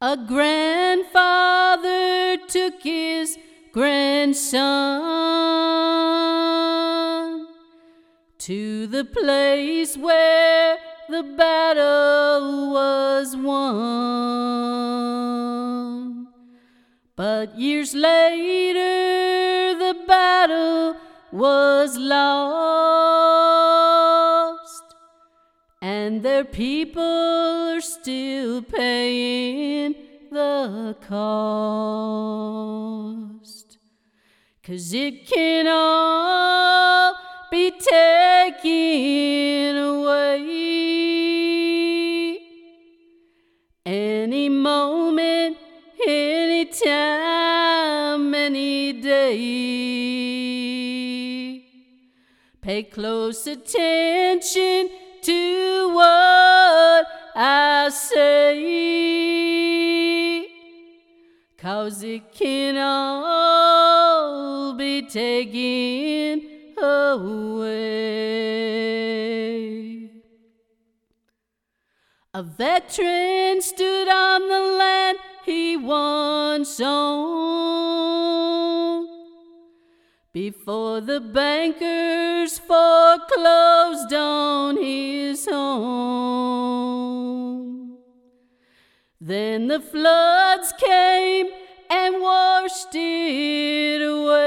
A grandfather took his grandson to the place where the battle was won. But years later the battle was lost, and their people are still paying the cost. 'Cause it can all be taken away any moment, any time, any day. Pay close attention to what I say, 'cause it can all be taken away. A veteran stood on the land he once owned before the bankers foreclosed on his home. Then the floods came and washed it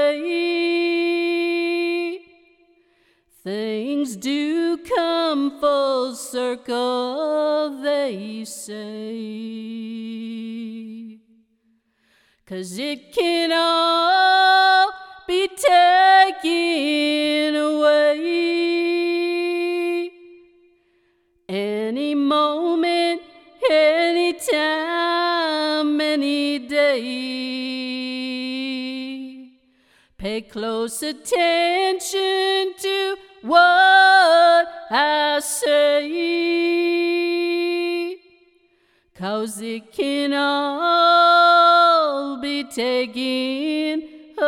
away. Things do come full circle, they say, 'cause it can all be taken away any moment, any time, any day. Pay close attention to what I say, 'cause it can all be taken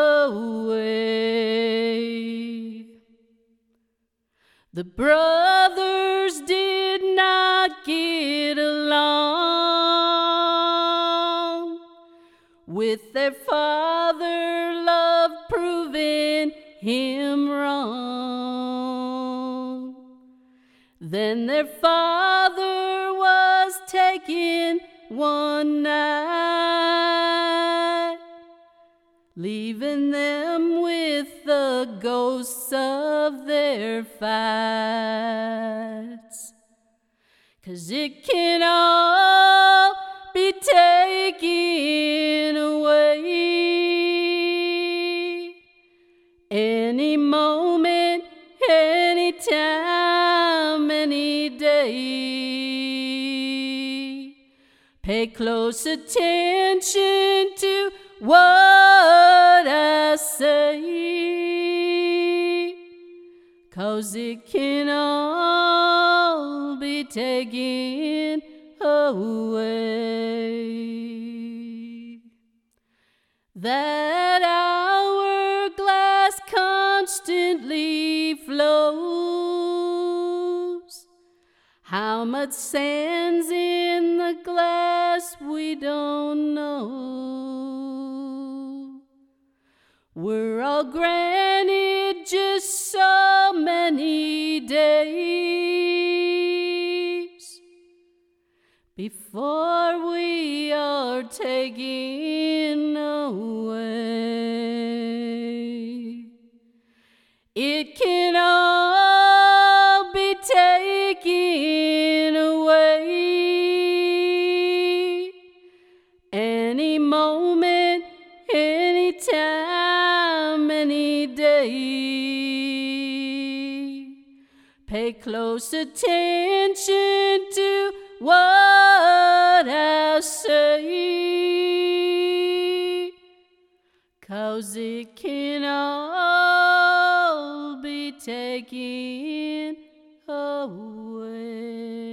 away. The brothers did not get along, with their father love proving him wrong. Then their father was taken one night, leaving them with the ghosts of their fights. 'Cause it can all be taken away any moment, any time, any day. Pay close attention to what I say, 'cause it can all be taken away. That hourglass constantly flows. How much sand's in the glass we don't know. We're all granted just so many days before we are taken away. It can all be taken away any moment, any time, any day. Pay close attention to what I say, 'cause it can all be taken away.